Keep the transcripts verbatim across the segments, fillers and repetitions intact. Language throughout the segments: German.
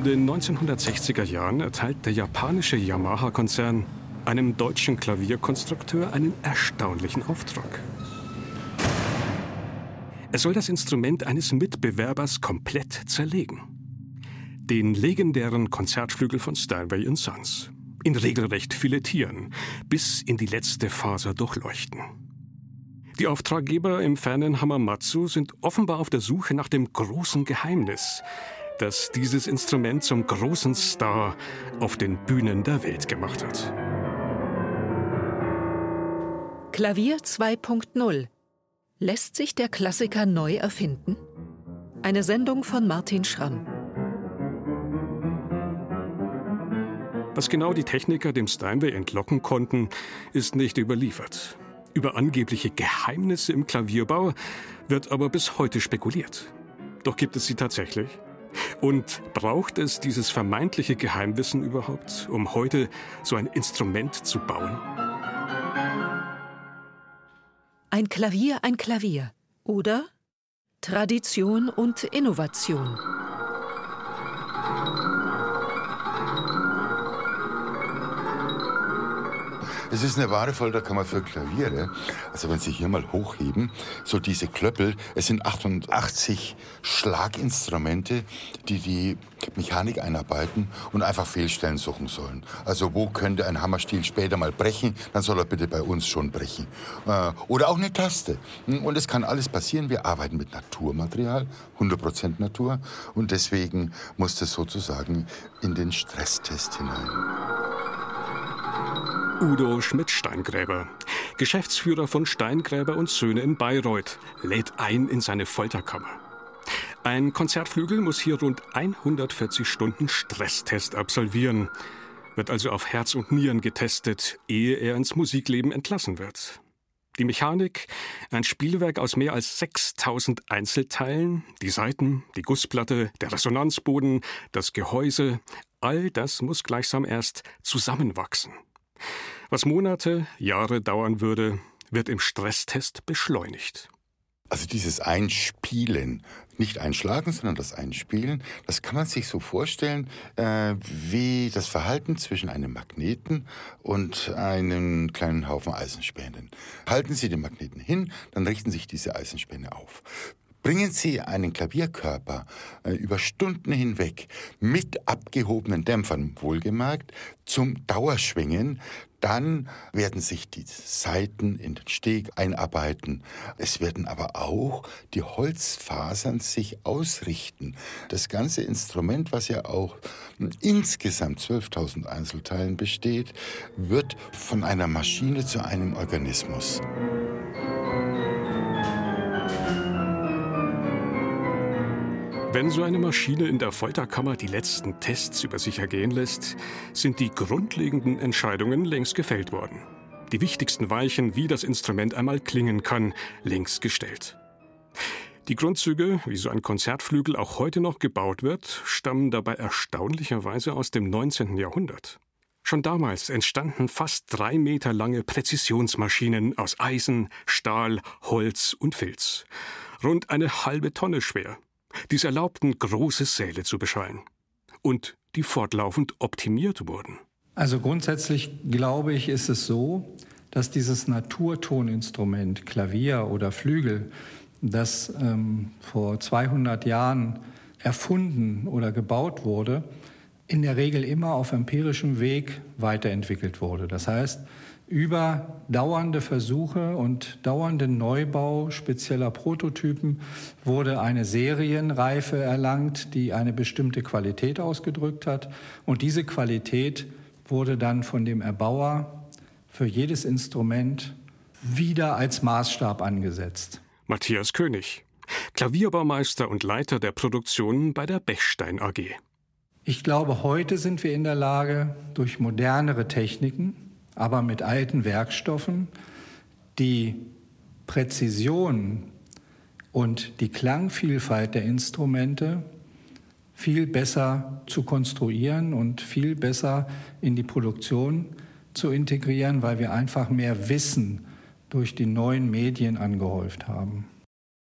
In den neunzehnhundertsechziger Jahren erteilt der japanische Yamaha-Konzern einem deutschen Klavierkonstrukteur einen erstaunlichen Auftrag. Er soll das Instrument eines Mitbewerbers komplett zerlegen. Den legendären Konzertflügel von Steinway and Sons. In regelrecht filetieren, bis in die letzte Faser durchleuchten. Die Auftraggeber im fernen Hamamatsu sind offenbar auf der Suche nach dem großen Geheimnis, das dieses Instrument zum großen Star auf den Bühnen der Welt gemacht hat. Klavier zwei Punkt null. Lässt sich der Klassiker neu erfinden? Eine Sendung von Martin Schramm. Was genau die Techniker dem Steinway entlocken konnten, ist nicht überliefert. Über angebliche Geheimnisse im Klavierbau wird aber bis heute spekuliert. Doch gibt es sie tatsächlich? Und braucht es dieses vermeintliche Geheimwissen überhaupt, um heute so ein Instrument zu bauen? Ein Klavier, ein Klavier. Oder Tradition und Innovation. Es ist eine wahre Folterkammer für Klaviere. Also wenn Sie hier mal hochheben, so diese Klöppel, es sind achtundachtzig Schlaginstrumente, die die Mechanik einarbeiten und einfach Fehlstellen suchen sollen. Also wo könnte ein Hammerstiel später mal brechen, dann soll er bitte bei uns schon brechen. Oder auch eine Taste. Und es kann alles passieren. Wir arbeiten mit Naturmaterial, hundert Prozent Natur. Und deswegen muss das sozusagen in den Stresstest hinein. Udo Schmidt-Steingräber, Geschäftsführer von Steingräber und Söhne in Bayreuth, lädt ein in seine Folterkammer. Ein Konzertflügel muss hier rund hundertvierzig Stunden Stresstest absolvieren, wird also auf Herz und Nieren getestet, ehe er ins Musikleben entlassen wird. Die Mechanik, ein Spielwerk aus mehr als sechstausend Einzelteilen, die Saiten, die Gussplatte, der Resonanzboden, das Gehäuse, all das muss gleichsam erst zusammenwachsen. Was Monate, Jahre dauern würde, wird im Stresstest beschleunigt. Also dieses Einspielen, nicht einschlagen, sondern das Einspielen, das kann man sich so vorstellen äh, wie das Verhalten zwischen einem Magneten und einem kleinen Haufen Eisenspänen. Halten Sie den Magneten hin, dann richten sich diese Eisenspäne auf. Bringen Sie einen Klavierkörper äh, über Stunden hinweg mit abgehobenen Dämpfern, wohlgemerkt, zum Dauerschwingen, dann werden sich die Saiten in den Steg einarbeiten. Es werden aber auch die Holzfasern sich ausrichten. Das ganze Instrument, was ja auch insgesamt zwölftausend Einzelteilen besteht, wird von einer Maschine zu einem Organismus. Wenn so eine Maschine in der Folterkammer die letzten Tests über sich ergehen lässt, sind die grundlegenden Entscheidungen längst gefällt worden. Die wichtigsten Weichen, wie das Instrument einmal klingen kann, längst gestellt. Die Grundzüge, wie so ein Konzertflügel auch heute noch gebaut wird, stammen dabei erstaunlicherweise aus dem neunzehnten Jahrhundert. Schon damals entstanden fast drei Meter lange Präzisionsmaschinen aus Eisen, Stahl, Holz und Filz. Rund eine halbe Tonne schwer. Dies erlaubten, große Säle zu beschallen. Und die fortlaufend optimiert wurden. Also grundsätzlich, glaube ich, ist es so, dass dieses Naturtoninstrument, Klavier oder Flügel, das ähm, vor zweihundert Jahren erfunden oder gebaut wurde, in der Regel immer auf empirischem Weg weiterentwickelt wurde. Das heißt, über dauernde Versuche und dauernden Neubau spezieller Prototypen wurde eine Serienreife erlangt, die eine bestimmte Qualität ausgedrückt hat. Und diese Qualität wurde dann von dem Erbauer für jedes Instrument wieder als Maßstab angesetzt. Matthias König, Klavierbaumeister und Leiter der Produktion bei der Bechstein A G. Ich glaube, heute sind wir in der Lage, durch modernere Techniken, aber mit alten Werkstoffen, die Präzision und die Klangvielfalt der Instrumente viel besser zu konstruieren und viel besser in die Produktion zu integrieren, weil wir einfach mehr Wissen durch die neuen Medien angehäuft haben.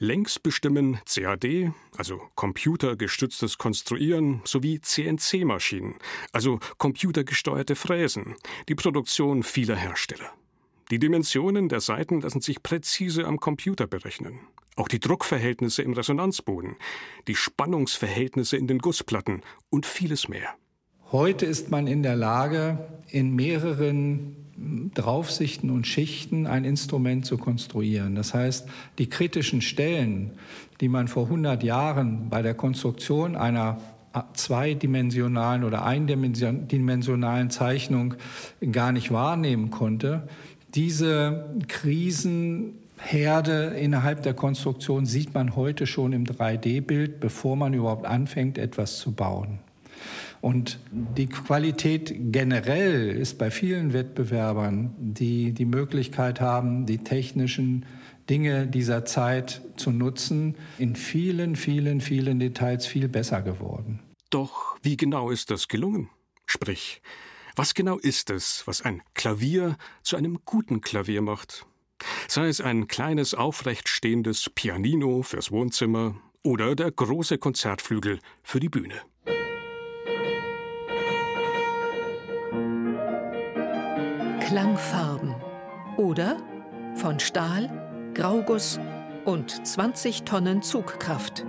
Längs bestimmen C A D, also computergestütztes Konstruieren, sowie C N C-Maschinen, also computergesteuerte Fräsen, die Produktion vieler Hersteller. Die Dimensionen der Saiten lassen sich präzise am Computer berechnen. Auch die Druckverhältnisse im Resonanzboden, die Spannungsverhältnisse in den Gussplatten und vieles mehr. Heute ist man in der Lage, in mehreren Draufsichten und Schichten ein Instrument zu konstruieren. Das heißt, die kritischen Stellen, die man vor hundert Jahren bei der Konstruktion einer zweidimensionalen oder eindimensionalen Zeichnung gar nicht wahrnehmen konnte, diese Krisenherde innerhalb der Konstruktion sieht man heute schon im drei D Bild, bevor man überhaupt anfängt, etwas zu bauen. Und die Qualität generell ist bei vielen Wettbewerbern, die die Möglichkeit haben, die technischen Dinge dieser Zeit zu nutzen, in vielen, vielen, vielen Details viel besser geworden. Doch wie genau ist das gelungen? Sprich, was genau ist es, was ein Klavier zu einem guten Klavier macht? Sei es ein kleines, aufrecht stehendes Pianino fürs Wohnzimmer oder der große Konzertflügel für die Bühne. Klangfarben oder von Stahl, Grauguss und zwanzig Tonnen Zugkraft.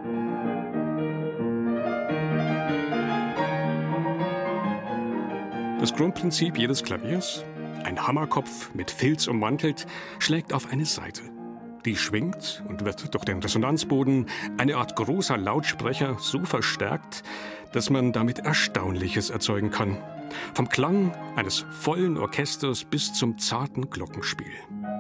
Das Grundprinzip jedes Klaviers, ein Hammerkopf mit Filz ummantelt, schlägt auf eine Saite. Die schwingt und wird durch den Resonanzboden, eine Art großer Lautsprecher, so verstärkt, dass man damit Erstaunliches erzeugen kann. Vom Klang eines vollen Orchesters bis zum zarten Glockenspiel.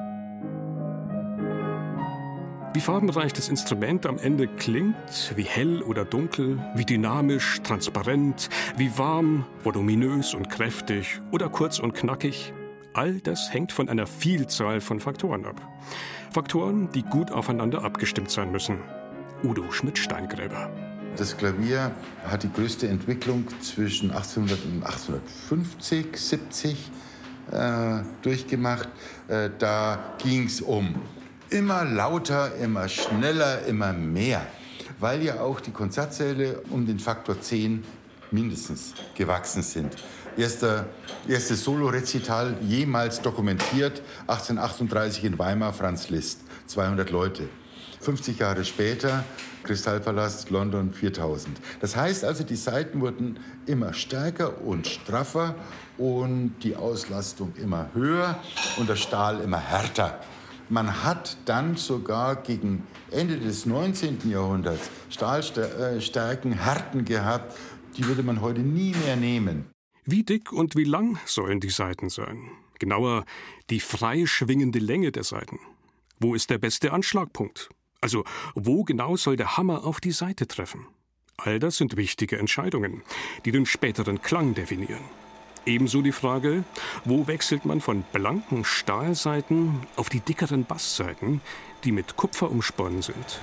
Wie farbenreich das Instrument am Ende klingt, wie hell oder dunkel, wie dynamisch, transparent, wie warm, voluminös und kräftig oder kurz und knackig, all das hängt von einer Vielzahl von Faktoren ab. Faktoren, die gut aufeinander abgestimmt sein müssen. Udo Schmidt-Steingräber. Das Klavier hat die größte Entwicklung zwischen achtzehnhundert und achtzehnhundertfünfzig, siebzig äh, durchgemacht. Äh, da ging es um immer lauter, immer schneller, immer mehr. Weil ja auch die Konzertsäle um den Faktor zehn mindestens gewachsen sind. Erster, erstes Solo-Rezital jemals dokumentiert, achtzehnhundertachtunddreißig in Weimar, Franz Liszt, zweihundert Leute. fünfzig Jahre später, Kristallpalast, London, viertausend. Das heißt also, die Saiten wurden immer stärker und straffer und die Auslastung immer höher und der Stahl immer härter. Man hat dann sogar gegen Ende des neunzehnten Jahrhunderts Stahlstärken, Härten gehabt, die würde man heute nie mehr nehmen. Wie dick und wie lang sollen die Saiten sein? Genauer, die frei schwingende Länge der Saiten. Wo ist der beste Anschlagpunkt? Also, wo genau soll der Hammer auf die Saite treffen? All das sind wichtige Entscheidungen, die den späteren Klang definieren. Ebenso die Frage, wo wechselt man von blanken Stahlsaiten auf die dickeren Basssaiten, die mit Kupfer umsponnen sind.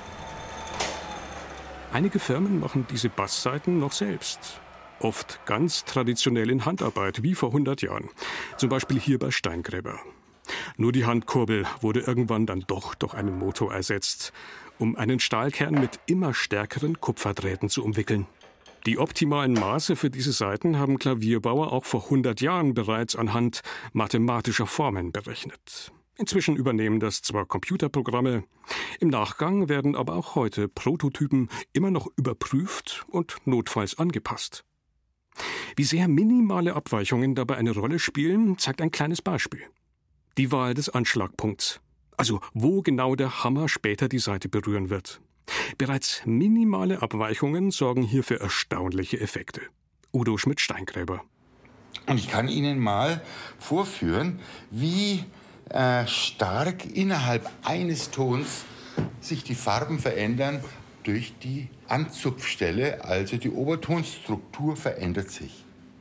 Einige Firmen machen diese Basssaiten noch selbst. Oft ganz traditionell in Handarbeit, wie vor hundert Jahren. Zum Beispiel hier bei Steingräber. Nur die Handkurbel wurde irgendwann dann doch durch einen Motor ersetzt, um einen Stahlkern mit immer stärkeren Kupferdrähten zu umwickeln. Die optimalen Maße für diese Saiten haben Klavierbauer auch vor hundert Jahren bereits anhand mathematischer Formeln berechnet. Inzwischen übernehmen das zwar Computerprogramme, im Nachgang werden aber auch heute Prototypen immer noch überprüft und notfalls angepasst. Wie sehr minimale Abweichungen dabei eine Rolle spielen, zeigt ein kleines Beispiel. Die Wahl des Anschlagpunkts, also wo genau der Hammer später die Saite berühren wird. Bereits minimale Abweichungen sorgen hier für erstaunliche Effekte. Udo Schmidt-Steingräber. Und ich kann Ihnen mal vorführen, wie äh, stark innerhalb eines Tons sich die Farben verändern durch die Anzupfstelle, also die Obertonstruktur verändert sich.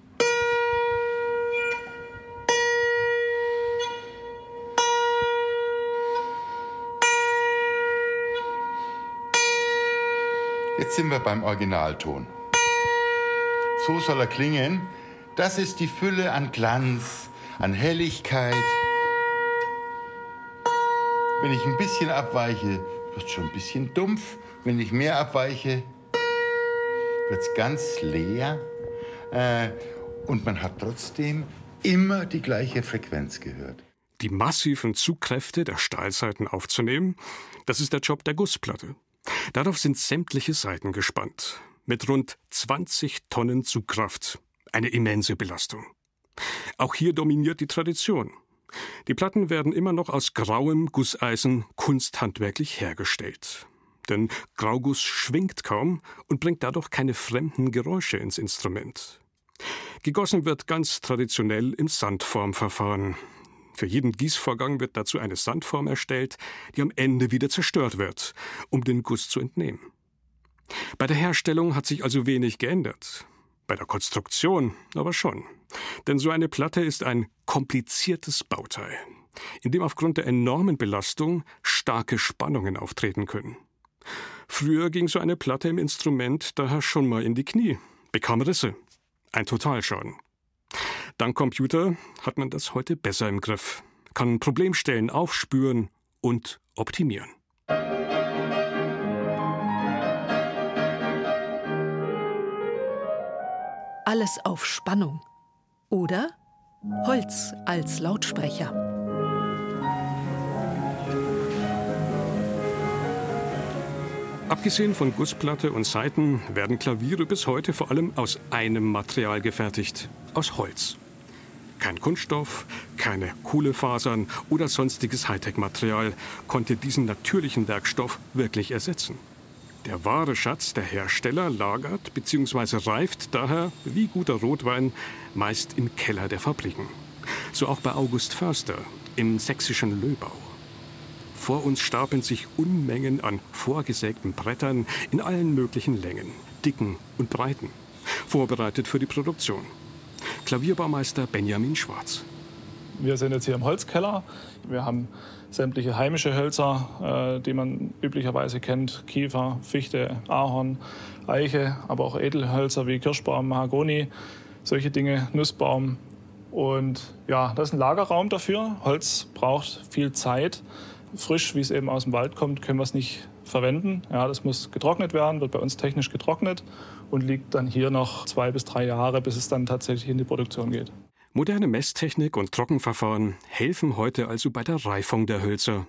Jetzt sind wir beim Originalton. So soll er klingen. Das ist die Fülle an Glanz, an Helligkeit. Wenn ich ein bisschen abweiche, wird schon ein bisschen dumpf. Wenn ich mehr abweiche, wird es ganz leer. Äh, und man hat trotzdem immer die gleiche Frequenz gehört. Die massiven Zugkräfte der Stahlsaiten aufzunehmen, das ist der Job der Gussplatte. Darauf sind sämtliche Saiten gespannt. Mit rund zwanzig Tonnen Zugkraft. Eine immense Belastung. Auch hier dominiert die Tradition. Die Platten werden immer noch aus grauem Gusseisen kunsthandwerklich hergestellt. Denn Grauguss schwingt kaum und bringt dadurch keine fremden Geräusche ins Instrument. Gegossen wird ganz traditionell im Sandformverfahren. Für jeden Gießvorgang wird dazu eine Sandform erstellt, die am Ende wieder zerstört wird, um den Guss zu entnehmen. Bei der Herstellung hat sich also wenig geändert. Bei der Konstruktion aber schon. Denn so eine Platte ist ein kompliziertes Bauteil, in dem aufgrund der enormen Belastung starke Spannungen auftreten können. Früher ging so eine Platte im Instrument daher schon mal in die Knie, bekam Risse. Ein Totalschaden. Dank Computer hat man das heute besser im Griff, kann Problemstellen aufspüren und optimieren. Alles auf Spannung. Oder Holz als Lautsprecher. Abgesehen von Gussplatte und Saiten werden Klaviere bis heute vor allem aus einem Material gefertigt, aus Holz. Kein Kunststoff, keine Kohlefasern oder sonstiges Hightech-Material konnte diesen natürlichen Werkstoff wirklich ersetzen. Der wahre Schatz der Hersteller lagert bzw. reift daher, wie guter Rotwein, meist im Keller der Fabriken. So auch bei August Förster im sächsischen Löbau. Vor uns stapeln sich Unmengen an vorgesägten Brettern in allen möglichen Längen, Dicken und Breiten, vorbereitet für die Produktion. Klavierbaumeister Benjamin Schwarz. Wir sind jetzt hier im Holzkeller. Wir haben sämtliche heimische Hölzer, äh, die man üblicherweise kennt. Kiefer, Fichte, Ahorn, Eiche, aber auch Edelhölzer wie Kirschbaum, Mahagoni, solche Dinge, Nussbaum. Und ja, das ist ein Lagerraum dafür. Holz braucht viel Zeit. Frisch, wie es eben aus dem Wald kommt, können wir es nicht verwenden. Ja, das muss getrocknet werden, wird bei uns technisch getrocknet und liegt dann hier noch zwei bis drei Jahre, bis es dann tatsächlich in die Produktion geht. Moderne Messtechnik und Trockenverfahren helfen heute also bei der Reifung der Hölzer.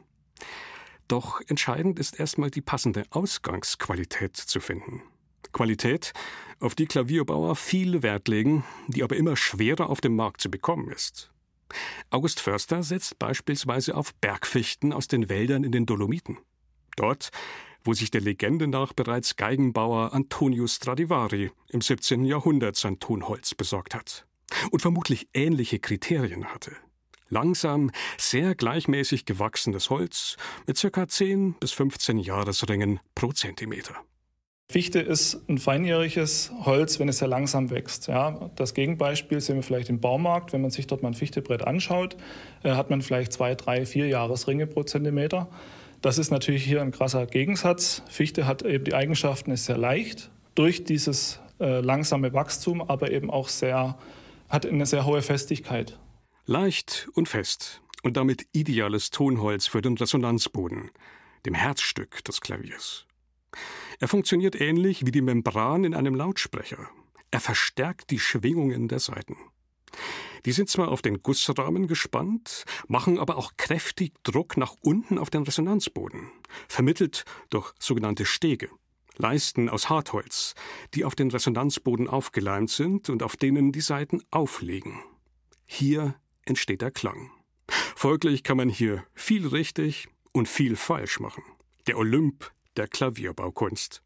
Doch entscheidend ist erstmal die passende Ausgangsqualität zu finden. Qualität, auf die Klavierbauer viel Wert legen, die aber immer schwerer auf dem Markt zu bekommen ist. August Förster setzt beispielsweise auf Bergfichten aus den Wäldern in den Dolomiten. Dort, wo sich der Legende nach bereits Geigenbauer Antonio Stradivari im siebzehnten Jahrhundert sein Tonholz besorgt hat und vermutlich ähnliche Kriterien hatte. Langsam, sehr gleichmäßig gewachsenes Holz mit ca. zehn bis fünfzehn Jahresringen pro Zentimeter. Fichte ist ein feinjähriges Holz, wenn es sehr langsam wächst. Ja, das Gegenbeispiel sehen wir vielleicht im Baumarkt. Wenn man sich dort mal ein Fichtebrett anschaut, äh, hat man vielleicht zwei, drei, vier Jahresringe pro Zentimeter. Das ist natürlich hier ein krasser Gegensatz. Fichte hat eben die Eigenschaften, ist sehr leicht durch dieses äh, langsame Wachstum, aber eben auch sehr, hat eine sehr hohe Festigkeit. Leicht und fest und damit ideales Tonholz für den Resonanzboden, dem Herzstück des Klaviers. Er funktioniert ähnlich wie die Membran in einem Lautsprecher. Er verstärkt die Schwingungen der Saiten. Die sind zwar auf den Gussrahmen gespannt, machen aber auch kräftig Druck nach unten auf den Resonanzboden, vermittelt durch sogenannte Stege, Leisten aus Hartholz, die auf den Resonanzboden aufgeleimt sind und auf denen die Saiten aufliegen. Hier entsteht der Klang. Folglich kann man hier viel richtig und viel falsch machen. Der Olymp der Klavierbaukunst.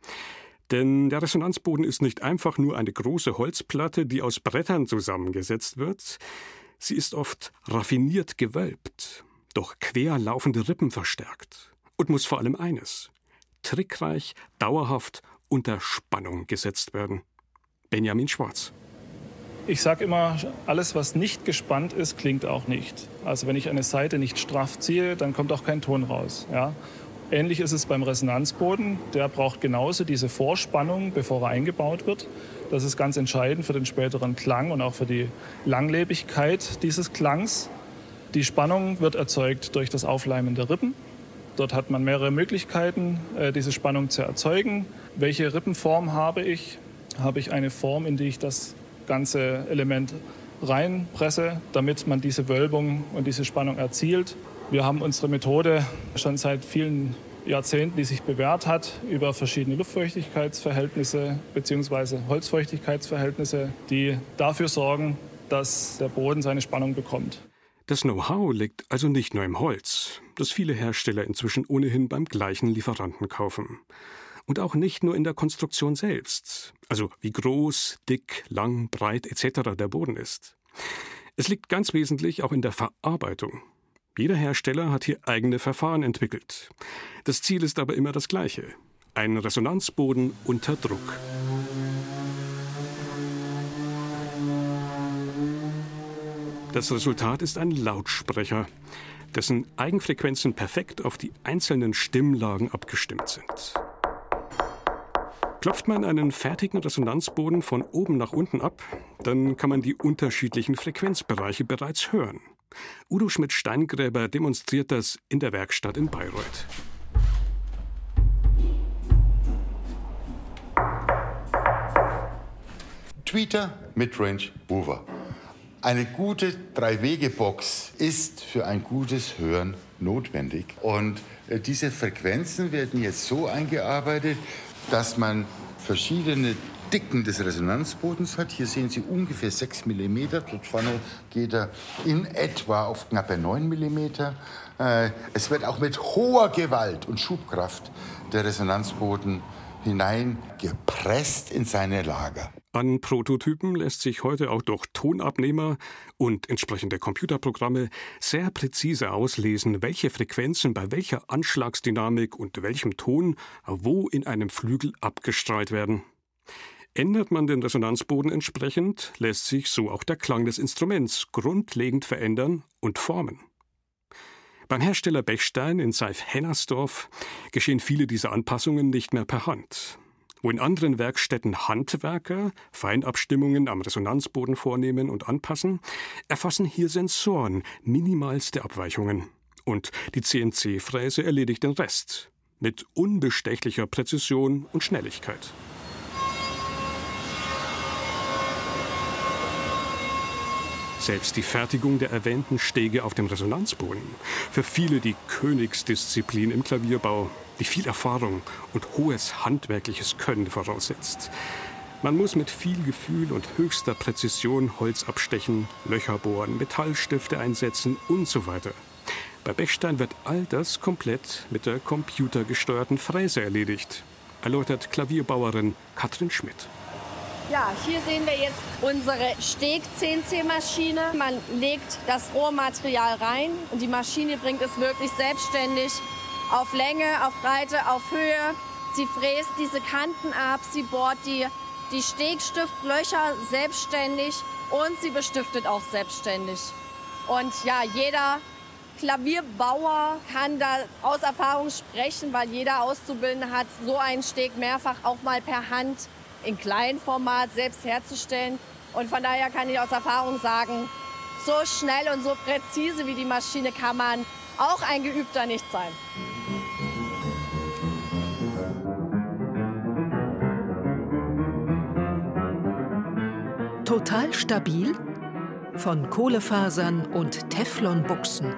Denn der Resonanzboden ist nicht einfach nur eine große Holzplatte, die aus Brettern zusammengesetzt wird. Sie ist oft raffiniert gewölbt, durch quer laufende Rippen verstärkt und muss vor allem eines: trickreich, dauerhaft unter Spannung gesetzt werden. Benjamin Schwarz. Ich sage immer, alles, was nicht gespannt ist, klingt auch nicht. Also wenn ich eine Saite nicht straff ziehe, dann kommt auch kein Ton raus. Ja? Ähnlich ist es beim Resonanzboden. Der braucht genauso diese Vorspannung, bevor er eingebaut wird. Das ist ganz entscheidend für den späteren Klang und auch für die Langlebigkeit dieses Klangs. Die Spannung wird erzeugt durch das Aufleimen der Rippen. Dort hat man mehrere Möglichkeiten, diese Spannung zu erzeugen. Welche Rippenform habe ich? Habe ich eine Form, in die ich das ganze Element reinpresse, damit man diese Wölbung und diese Spannung erzielt? Wir haben unsere Methode schon seit vielen Jahrzehnten, die sich bewährt hat, über verschiedene Luftfeuchtigkeitsverhältnisse bzw. Holzfeuchtigkeitsverhältnisse, die dafür sorgen, dass der Boden seine Spannung bekommt. Das Know-how liegt also nicht nur im Holz, das viele Hersteller inzwischen ohnehin beim gleichen Lieferanten kaufen. Und auch nicht nur in der Konstruktion selbst, also wie groß, dick, lang, breit et cetera der Boden ist. Es liegt ganz wesentlich auch in der Verarbeitung. Jeder Hersteller hat hier eigene Verfahren entwickelt. Das Ziel ist aber immer das gleiche: ein Resonanzboden unter Druck. Das Resultat ist ein Lautsprecher, dessen Eigenfrequenzen perfekt auf die einzelnen Stimmlagen abgestimmt sind. Klopft man einen fertigen Resonanzboden von oben nach unten ab, dann kann man die unterschiedlichen Frequenzbereiche bereits hören. Udo Schmidt-Steingräber demonstriert das in der Werkstatt in Bayreuth. Tweeter Midrange Woofer. Eine gute Drei-Wege-Box ist für ein gutes Hören notwendig. Und äh, diese Frequenzen werden jetzt so eingearbeitet, dass man verschiedene Dicken des Resonanzbodens hat. Hier sehen Sie ungefähr sechs Millimeter. Dort vorne geht er in etwa auf knappe neun Millimeter. Äh, es wird auch mit hoher Gewalt und Schubkraft der Resonanzboden hineingepresst in seine Lager. An Prototypen lässt sich heute auch durch Tonabnehmer und entsprechende Computerprogramme sehr präzise auslesen, welche Frequenzen bei welcher Anschlagsdynamik und welchem Ton wo in einem Flügel abgestrahlt werden. Ändert man den Resonanzboden entsprechend, lässt sich so auch der Klang des Instruments grundlegend verändern und formen. Beim Hersteller Bechstein in Seif-Hennersdorf geschehen viele dieser Anpassungen nicht mehr per Hand. Wo in anderen Werkstätten Handwerker Feinabstimmungen am Resonanzboden vornehmen und anpassen, erfassen hier Sensoren minimalste Abweichungen. Und die C N C-Fräse erledigt den Rest mit unbestechlicher Präzision und Schnelligkeit. Selbst die Fertigung der erwähnten Stege auf dem Resonanzboden, für viele die Königsdisziplin im Klavierbau, die viel Erfahrung und hohes handwerkliches Können voraussetzt. Man muss mit viel Gefühl und höchster Präzision Holz abstechen, Löcher bohren, Metallstifte einsetzen und so weiter. Bei Bechstein wird all das komplett mit der computergesteuerten Fräse erledigt, erläutert Klavierbauerin Katrin Schmidt. Ja, hier sehen wir jetzt unsere Steg-C N C-Maschine. Man legt das Rohmaterial rein und die Maschine bringt es wirklich selbstständig auf Länge, auf Breite, auf Höhe. Sie fräst diese Kanten ab, sie bohrt die, die Stegstiftlöcher selbstständig und sie bestiftet auch selbstständig. Und ja, jeder Klavierbauer kann da aus Erfahrung sprechen, weil jeder Auszubildende hat so einen Steg mehrfach auch mal per Hand in kleinem Format selbst herzustellen. Und von daher kann ich aus Erfahrung sagen, so schnell und so präzise wie die Maschine kann man auch ein Geübter nicht sein. Total stabil? Von Kohlefasern und Teflonbuchsen.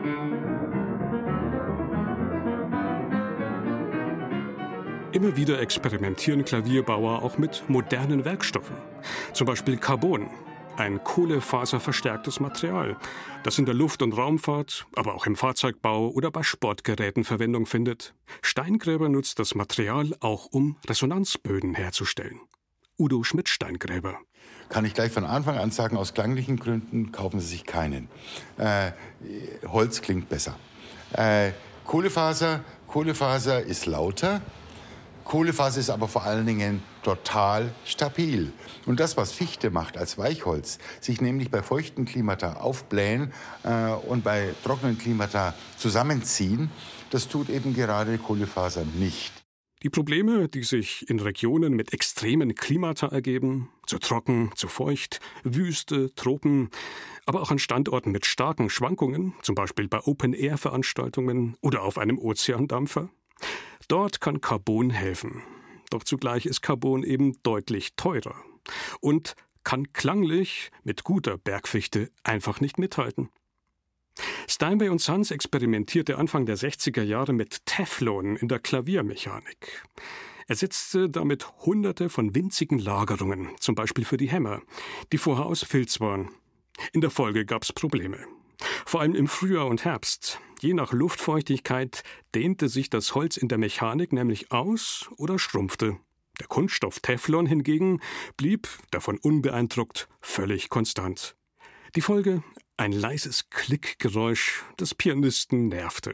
Immer wieder experimentieren Klavierbauer auch mit modernen Werkstoffen. Zum Beispiel Carbon, ein kohlefaserverstärktes Material, das in der Luft- und Raumfahrt, aber auch im Fahrzeugbau oder bei Sportgeräten Verwendung findet. Steingräber nutzt das Material auch, um Resonanzböden herzustellen. Udo Schmidt-Steingräber. Kann ich gleich von Anfang an sagen, aus klanglichen Gründen kaufen Sie sich keinen. Äh, Holz klingt besser. Äh, Kohlefaser, Kohlefaser ist lauter. Kohlefaser ist aber vor allen Dingen total stabil. Und das, was Fichte macht als Weichholz, sich nämlich bei feuchten Klimata aufblähen äh, und bei trockenen Klimata zusammenziehen, das tut eben gerade Kohlefaser nicht. Die Probleme, die sich in Regionen mit extremen Klimata ergeben, Zu trocken, zu feucht, Wüste, Tropen, aber auch an Standorten mit starken Schwankungen, zum Beispiel bei Open-Air-Veranstaltungen oder auf einem Ozeandampfer. Dort kann Carbon helfen. Doch zugleich ist Carbon eben deutlich teurer und kann klanglich mit guter Bergfichte einfach nicht mithalten. Steinway und Sons experimentierte Anfang der sechziger Jahre mit Teflon in der Klaviermechanik. Er setzte damit hunderte von winzigen Lagerungen, zum Beispiel für die Hämmer, die vorher aus Filz waren. In der Folge gab es Probleme. Vor allem im Frühjahr und Herbst. Je nach Luftfeuchtigkeit dehnte sich das Holz in der Mechanik nämlich aus oder schrumpfte. Der Kunststoff Teflon hingegen blieb, davon unbeeindruckt, völlig konstant. Die Folge? Ein leises Klickgeräusch, das Pianisten nervte.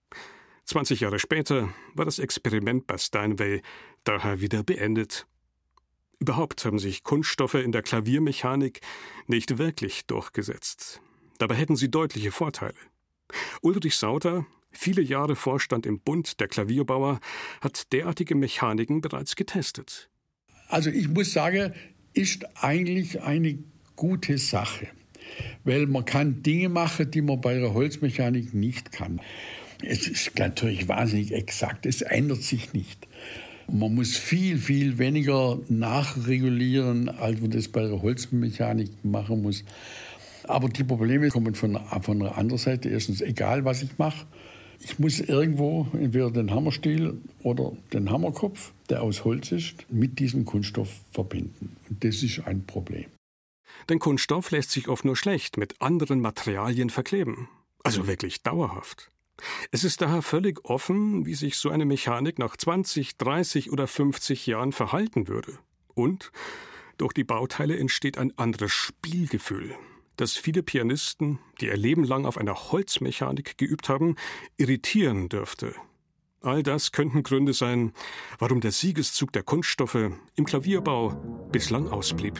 zwanzig Jahre später war das Experiment bei Steinway daher wieder beendet. Überhaupt haben sich Kunststoffe in der Klaviermechanik nicht wirklich durchgesetzt. Dabei hätten sie deutliche Vorteile. Ulrich Sauter, viele Jahre Vorstand im Bund der Klavierbauer, hat derartige Mechaniken bereits getestet. Also ich muss sagen, ist eigentlich eine gute Sache. Weil man kann Dinge machen, die man bei der Holzmechanik nicht kann. Es ist natürlich wahnsinnig exakt, es ändert sich nicht. Man muss viel, viel weniger nachregulieren, als man das bei der Holzmechanik machen muss. Aber die Probleme kommen von, von einer anderen Seite. Erstens, egal was ich mache, ich muss irgendwo entweder den Hammerstiel oder den Hammerkopf, der aus Holz ist, mit diesem Kunststoff verbinden. Und das ist ein Problem. Denn Kunststoff lässt sich oft nur schlecht mit anderen Materialien verkleben. Also wirklich dauerhaft. Es ist daher völlig offen, wie sich so eine Mechanik nach zwanzig, dreißig oder fünfzig Jahren verhalten würde. Und durch die Bauteile entsteht ein anderes Spielgefühl, das viele Pianisten, die ihr Leben lang auf einer Holzmechanik geübt haben, irritieren dürfte. All das könnten Gründe sein, warum der Siegeszug der Kunststoffe im Klavierbau bislang ausblieb.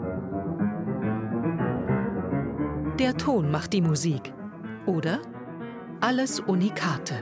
Der Ton macht die Musik. Oder alles Unikate.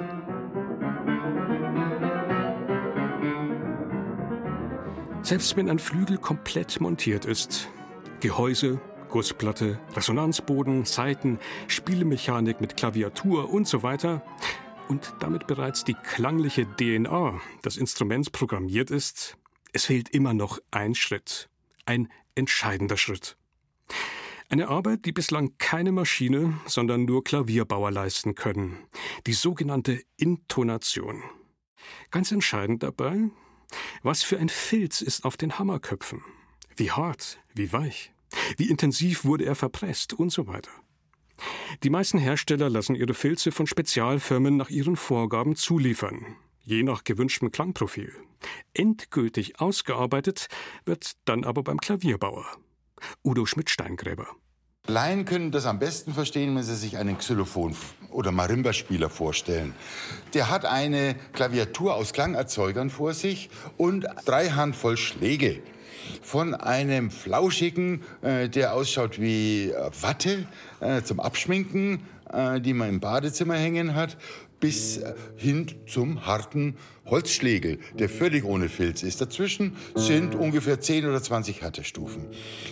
Selbst wenn ein Flügel komplett montiert ist, Gehäuse, Gussplatte, Resonanzboden, Saiten, Spielmechanik mit Klaviatur und so weiter und damit bereits die klangliche D N A des Instruments programmiert ist, es fehlt immer noch ein Schritt, ein entscheidender Schritt. Eine Arbeit, die bislang keine Maschine, sondern nur Klavierbauer leisten können. Die sogenannte Intonation. Ganz entscheidend dabei, was für ein Filz ist auf den Hammerköpfen? Wie hart, wie weich, wie intensiv wurde er verpresst und so weiter. Die meisten Hersteller lassen ihre Filze von Spezialfirmen nach ihren Vorgaben zuliefern, je nach gewünschtem Klangprofil. Endgültig ausgearbeitet wird dann aber beim Klavierbauer. Udo Schmidt-Steingräber. Laien können das am besten verstehen, wenn sie sich einen Xylophon- oder Marimba-Spieler vorstellen. Der hat eine Klaviatur aus Klangerzeugern vor sich und drei Handvoll Schläge. Von einem flauschigen, äh, der ausschaut wie äh, Watte äh, zum Abschminken, äh, die man im Badezimmer hängen hat, bis äh, hin zum harten Holzschlegel, der völlig ohne Filz ist. Dazwischen sind ungefähr zehn oder zwanzig Härtestufen.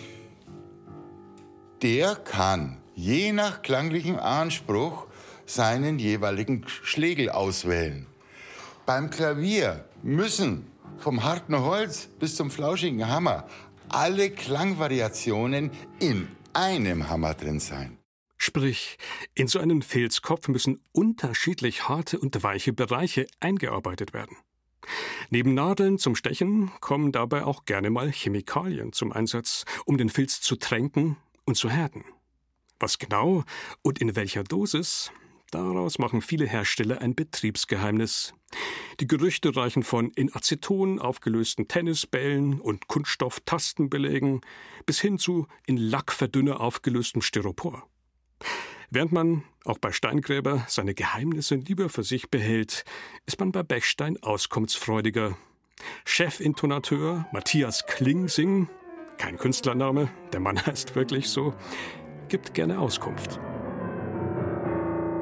Der kann je nach klanglichem Anspruch seinen jeweiligen Schlegel auswählen. Beim Klavier müssen vom harten Holz bis zum flauschigen Hammer alle Klangvariationen in einem Hammer drin sein. Sprich, in so einen Filzkopf müssen unterschiedlich harte und weiche Bereiche eingearbeitet werden. Neben Nadeln zum Stechen kommen dabei auch gerne mal Chemikalien zum Einsatz, um den Filz zu tränken und zu härten. Was genau und in welcher Dosis, daraus machen viele Hersteller ein Betriebsgeheimnis. Die Gerüchte reichen von in Aceton aufgelösten Tennisbällen und Kunststofftastenbelägen bis hin zu in Lackverdünner aufgelöstem Styropor. Während man, auch bei Steingräber, seine Geheimnisse lieber für sich behält, ist man bei Bechstein auskunftsfreudiger. Chefintonateur Matthias Klingsing, kein Künstlername, der Mann heißt wirklich so, gibt gerne Auskunft.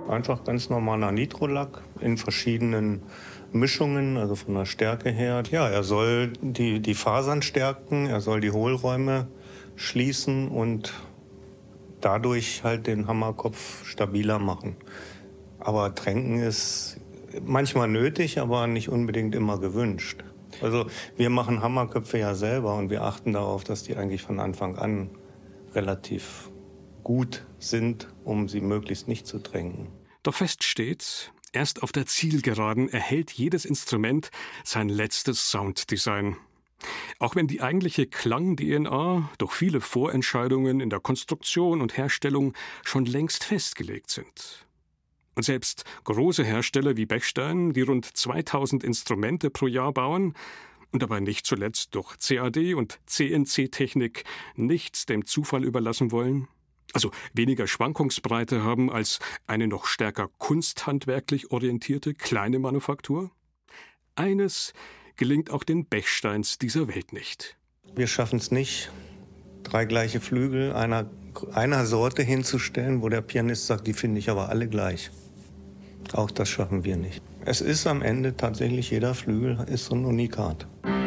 Einfach ganz normaler Nitrolack in verschiedenen Mischungen, also von der Stärke her. Ja, er soll die, die Fasern stärken, er soll die Hohlräume schließen und dadurch halt den Hammerkopf stabiler machen. Aber Tränken ist manchmal nötig, aber nicht unbedingt immer gewünscht. Also wir machen Hammerköpfe ja selber und wir achten darauf, dass die eigentlich von Anfang an relativ gut sind, um sie möglichst nicht zu tränken. Doch fest steht, erst auf der Zielgeraden erhält jedes Instrument sein letztes Sounddesign. Auch wenn die eigentliche Klang-D N A durch viele Vorentscheidungen in der Konstruktion und Herstellung schon längst festgelegt sind. Und selbst große Hersteller wie Bechstein, die rund zweitausend Instrumente pro Jahr bauen und dabei nicht zuletzt durch C A D und C N C-Technik nichts dem Zufall überlassen wollen, also weniger Schwankungsbreite haben als eine noch stärker kunsthandwerklich orientierte kleine Manufaktur? Eines gelingt auch den Bechsteins dieser Welt nicht. Wir schaffen es nicht, drei gleiche Flügel einer, einer Sorte hinzustellen, wo der Pianist sagt, die finde ich aber alle gleich. Auch das schaffen wir nicht. Es ist am Ende tatsächlich, jeder Flügel ist so ein Unikat.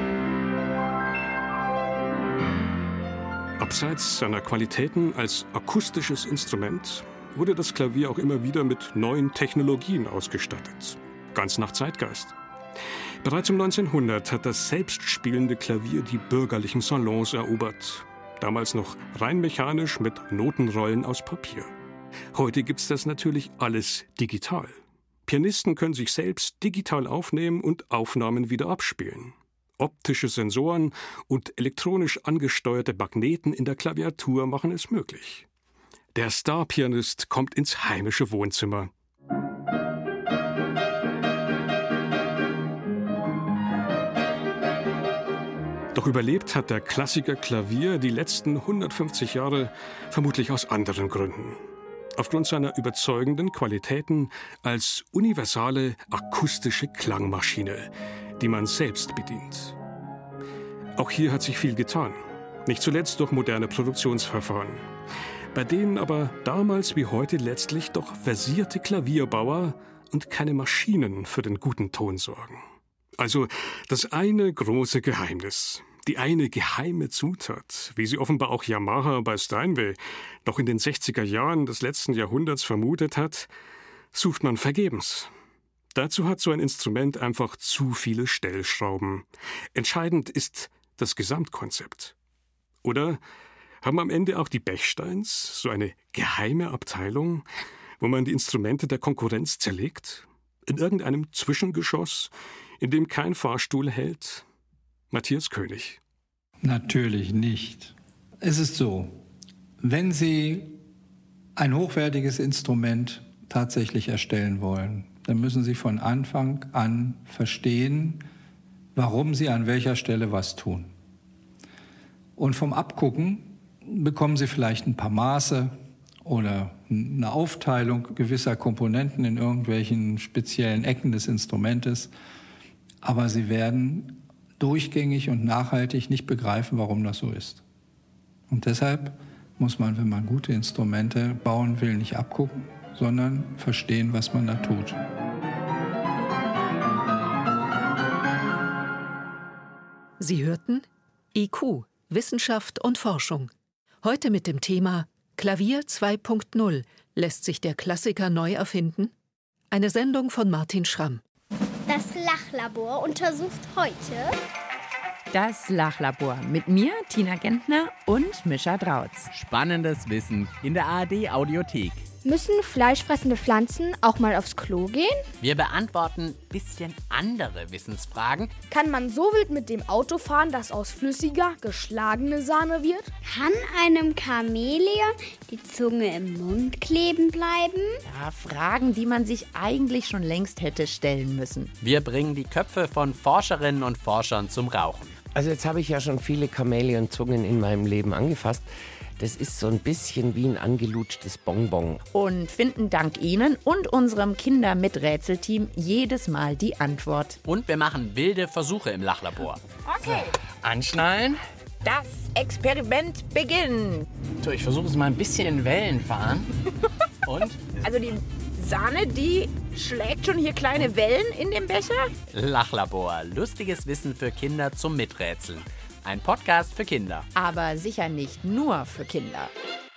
Abseits seiner Qualitäten als akustisches Instrument wurde das Klavier auch immer wieder mit neuen Technologien ausgestattet. Ganz nach Zeitgeist. Bereits um neunzehnhundert hat das selbstspielende Klavier die bürgerlichen Salons erobert. Damals noch rein mechanisch mit Notenrollen aus Papier. Heute gibt's das natürlich alles digital. Pianisten können sich selbst digital aufnehmen und Aufnahmen wieder abspielen. Optische Sensoren und elektronisch angesteuerte Magneten in der Klaviatur machen es möglich. Der Star-Pianist kommt ins heimische Wohnzimmer. Doch überlebt hat der Klassiker Klavier die letzten hundertfünfzig Jahre vermutlich aus anderen Gründen. Aufgrund seiner überzeugenden Qualitäten als universale akustische Klangmaschine, die man selbst bedient. Auch hier hat sich viel getan, nicht zuletzt durch moderne Produktionsverfahren, bei denen aber damals wie heute letztlich doch versierte Klavierbauer und keine Maschinen für den guten Ton sorgen. Also das eine große Geheimnis, die eine geheime Zutat, wie sie offenbar auch Yamaha bei Steinway noch in den sechziger Jahren des letzten Jahrhunderts vermutet hat, sucht man vergebens. Dazu hat so ein Instrument einfach zu viele Stellschrauben. Entscheidend ist das Gesamtkonzept. Oder haben am Ende auch die Bechsteins so eine geheime Abteilung, wo man die Instrumente der Konkurrenz zerlegt? In irgendeinem Zwischengeschoss, in dem kein Fahrstuhl hält? Matthias König. Natürlich nicht. Es ist so, wenn Sie ein hochwertiges Instrument tatsächlich erstellen wollen, dann müssen Sie von Anfang an verstehen, warum Sie an welcher Stelle was tun. Und vom Abgucken bekommen Sie vielleicht ein paar Maße oder eine Aufteilung gewisser Komponenten in irgendwelchen speziellen Ecken des Instrumentes. Aber Sie werden durchgängig und nachhaltig nicht begreifen, warum das so ist. Und deshalb muss man, wenn man gute Instrumente bauen will, nicht abgucken, sondern verstehen, was man da tut. Sie hörten I Q, Wissenschaft und Forschung. Heute mit dem Thema Klavier zwei Punkt null. Lässt sich der Klassiker neu erfinden? Eine Sendung von Martin Schramm. Das Lachlabor untersucht heute das Lachlabor mit mir, Tina Gentner und Mischa Drautz. Spannendes Wissen in der A R D-Audiothek. Müssen fleischfressende Pflanzen auch mal aufs Klo gehen? Wir beantworten ein bisschen andere Wissensfragen. Kann man so wild mit dem Auto fahren, dass aus flüssiger, geschlagene Sahne wird? Kann einem Chamäleon die Zunge im Mund kleben bleiben? Ja, Fragen, die man sich eigentlich schon längst hätte stellen müssen. Wir bringen die Köpfe von Forscherinnen und Forschern zum Rauchen. Also jetzt habe ich ja schon viele Chamäleonzungen in meinem Leben angefasst. Das ist so ein bisschen wie ein angelutschtes Bonbon. Und finden dank Ihnen und unserem Kinder-mit-Rätselteam jedes Mal die Antwort. Und wir machen wilde Versuche im Lachlabor. Okay. So, anschnallen. Das Experiment beginnt. So, ich versuche es mal ein bisschen in Wellen fahren. Und? Also die Sahne, die schlägt schon hier kleine Wellen in dem Becher? Lachlabor, lustiges Wissen für Kinder zum Miträtseln. Ein Podcast für Kinder. Aber sicher nicht nur für Kinder.